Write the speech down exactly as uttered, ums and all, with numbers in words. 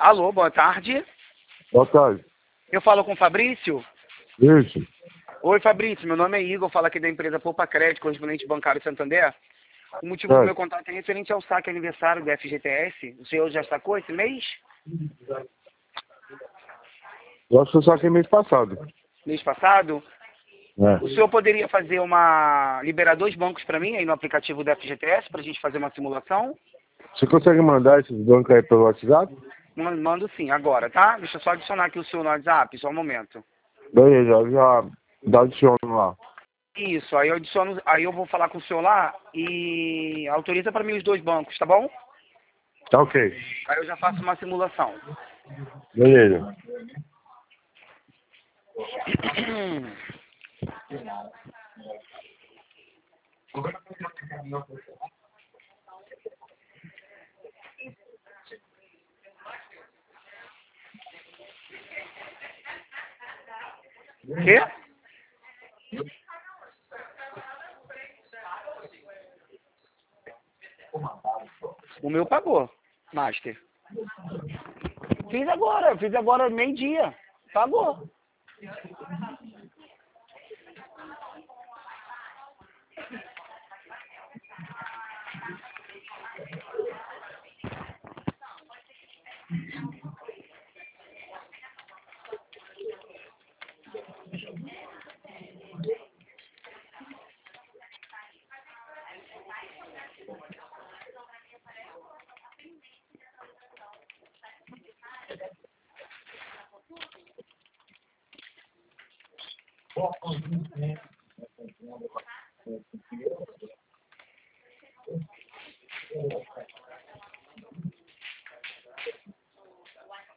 Alô, boa tarde. Boa tarde. Eu falo com o Fabrício? Isso. Oi, Fabrício. Meu nome é Igor, falo aqui da empresa Poupa Crédito, correspondente bancário Santander. O motivo do Certo. meu contato é referente ao saque aniversário do F G T S. O senhor já sacou esse mês? Eu acho que eu saquei mês passado. Mês passado? É. O senhor poderia fazer uma... liberar dois bancos para mim aí no aplicativo do F G T S para a gente fazer uma simulação? Você consegue mandar esses bancos aí pelo WhatsApp? Man- Mando sim, agora, tá? Deixa eu só adicionar aqui o seu no WhatsApp, só um momento. Beleza, eu já dá adiciono lá. Isso, aí eu adiciono, aí eu vou falar com o senhor lá e autoriza para mim os dois bancos, tá bom? Tá ok. Aí eu já faço uma simulação. Beleza. Quê? O meu pagou, Master. Fiz agora, fiz agora meio-dia. Pagou.